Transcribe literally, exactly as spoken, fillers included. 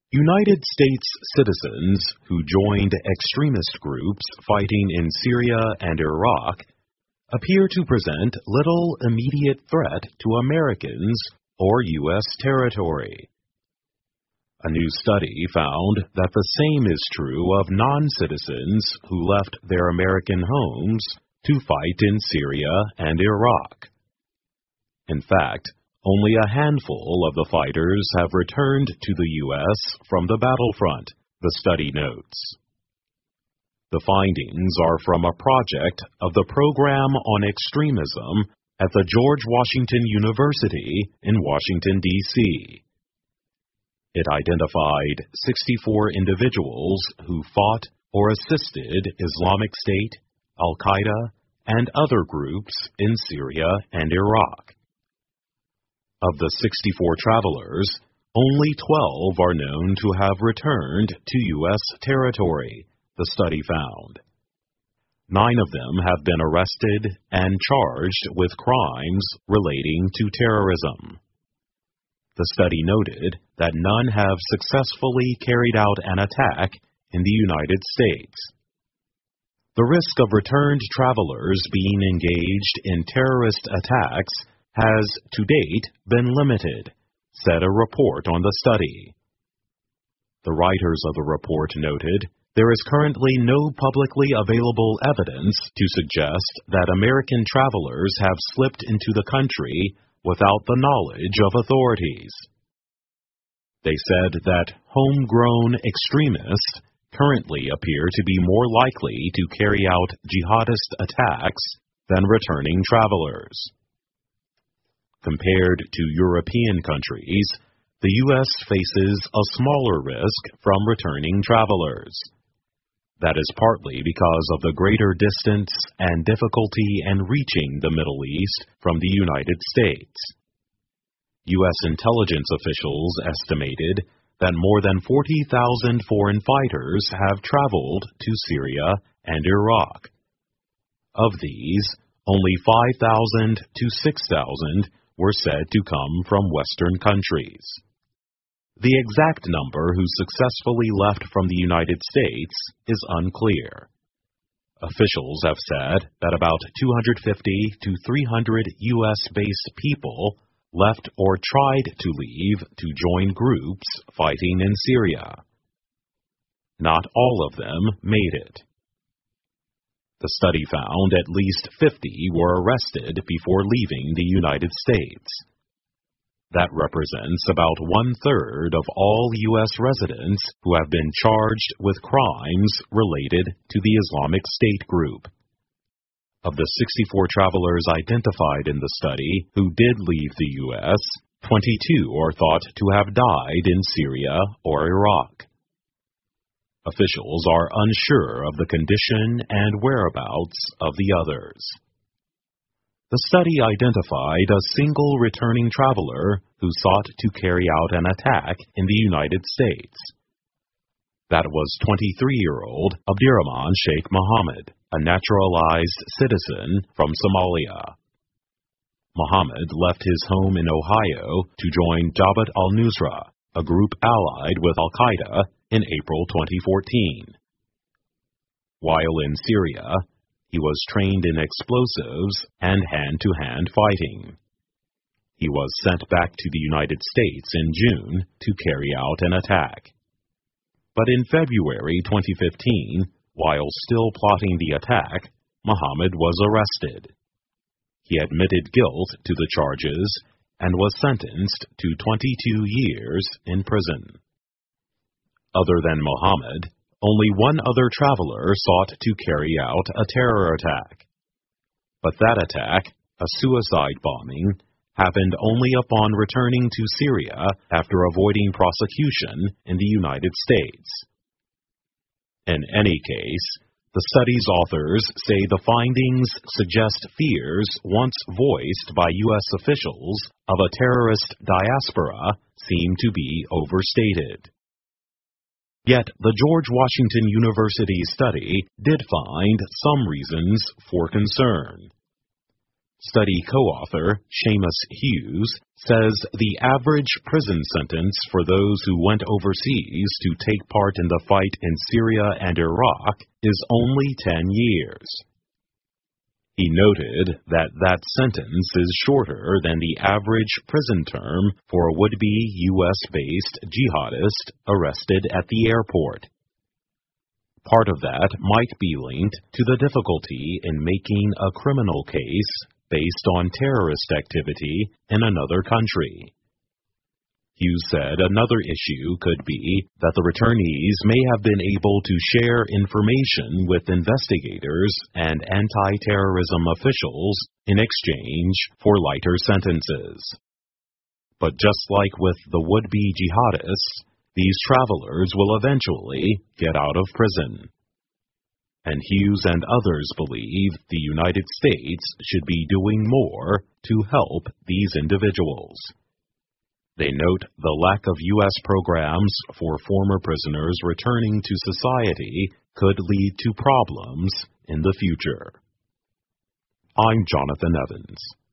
United States citizens who joined extremist groups fighting in Syria and Iraq appear to present little immediate threat to Americans or U S territory. A new study found that the same is true of non-citizens who left their American homes to fight in Syria and Iraq. In fact, only a handful of the fighters have returned to the U S from the battlefront, the study notes. The findings are from a project of the Program on Extremism at the George Washington University in Washington, D C It identified sixty-four individuals who fought or assisted Islamic State, Al-Qaeda, and other groups in Syria and Iraq. Of the sixty-four travelers, only twelve are known to have returned to U S territory, the study found. Nine of them have been arrested and charged with crimes relating to terrorism. The study noted that none have successfully carried out an attack in the United States. The risk of returned travelers being engaged in terrorist attacks has, to date, been limited, said a report on the study. The writers of the report noted there is currently no publicly available evidence to suggest that American travelers have slipped into the country without the knowledge of authorities. They said that homegrown extremists currently appear to be more likely to carry out jihadist attacks than returning travelers. Compared to European countries, the U S faces a smaller risk from returning travelers. That is partly because of the greater distance and difficulty in reaching the Middle East from the United States. U S intelligence officials estimated that more than forty thousand foreign fighters have traveled to Syria and Iraq. Of these, only five thousand to six thousand were said to come from Western countries. The exact number who successfully left from the United States is unclear. Officials have said that about two hundred fifty to three hundred U S-based people left or tried to leave to join groups fighting in Syria. Not all of them made it. The study found at least fifty were arrested before leaving the United States. That represents about one-third of all U S residents who have been charged with crimes related to the Islamic State group. Of the sixty-four travelers identified in the study who did leave the U S, twenty-two are thought to have died in Syria or Iraq. Officials are unsure of the condition and whereabouts of the others. The study identified a single returning traveler who sought to carry out an attack in the United States. That was twenty-three-year-old Abdirahman Sheikh Mohammed, a naturalized citizen from Somalia. Mohammed left his home in Ohio to join Jabhat al-Nusra, a group allied with Al-Qaeda, in April twenty fourteen. While in Syria, he was trained in explosives and hand-to-hand fighting. He was sent back to the United States in June to carry out an attack. But in February twenty fifteen, while still plotting the attack, Mohammed was arrested. He admitted guilt to the charges and was sentenced to twenty-two years in prison. Other than Mohammed, only one other traveler sought to carry out a terror attack. But that attack, a suicide bombing, happened only upon returning to Syria after avoiding prosecution in the United States. In any case, the study's authors say the findings suggest fears once voiced by U S officials of a terrorist diaspora seem to be overstated. Yet the George Washington University study did find some reasons for concern. Study co-author Seamus Hughes says the average prison sentence for those who went overseas to take part in the fight in Syria and Iraq is only ten years. He noted that that sentence is shorter than the average prison term for a would-be U S-based jihadist arrested at the airport. Part of that might be linked to the difficulty in making a criminal case based on terrorist activity in another country. Hughes said another issue could be that the returnees may have been able to share information with investigators and anti-terrorism officials in exchange for lighter sentences. But just like with the would-be jihadists, these travelers will eventually get out of prison. And Hughes and others believe the United States should be doing more to help these individuals. They note the lack of U S programs for former prisoners returning to society could lead to problems in the future. I'm Jonathan Evans.